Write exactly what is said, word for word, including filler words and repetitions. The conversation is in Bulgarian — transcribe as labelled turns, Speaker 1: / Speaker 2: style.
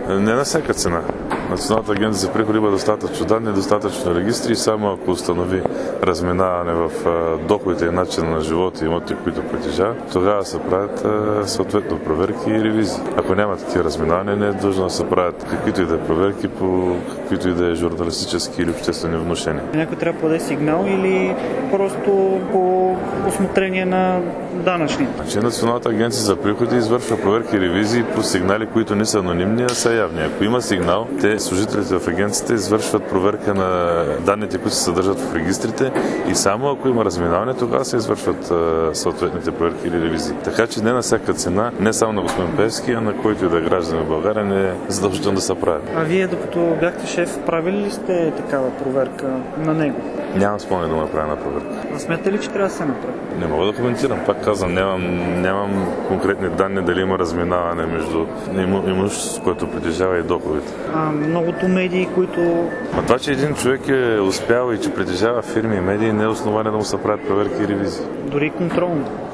Speaker 1: Не на всяка цена. Националната агенция за приходи има достатъчно данни, достатъчно регистри и само ако установи разминаване в доходите и начина на живота и имотите, които притежава, тогава се правят съответно проверки и ревизии. Ако няма такива разминавания, не е длъжно да се правят каквито и да е проверки по каквито и да е журналистически или обществени внушения.
Speaker 2: Някой трябва да подаде сигнал или просто по осмотрение на данъчните?
Speaker 1: Значи Националната агенция за приходи извършва проверки и ревизии по сигнали, които не са анонимни, а са явни. Ако има сигнал, те, служителите в агенцията, извършват проверка на данните, които се съдържат в регистрите и само ако има разминаване, тогава се извършват а, съответните проверки или ревизии. Така че не на всяка цена, не само на господин Пеевски, а на който и да е граждан в България, не е задължително да се прави.
Speaker 2: А вие, докато бяхте шеф, правили ли сте такава проверка на него?
Speaker 1: Нямам спомен да му направя на проверка.
Speaker 2: А смятате ли, че трябва да се направи?
Speaker 1: Не мога да коментирам. Пак казвам, нямам, нямам конкретни данни дали има разминаване между имуществото, което притежава и доходите.
Speaker 2: А многото медии, които...
Speaker 1: А това, че един човек е успял и че притежава фирми и медии, не е основание да му се правят проверки и ревизии.
Speaker 2: Дори контролно.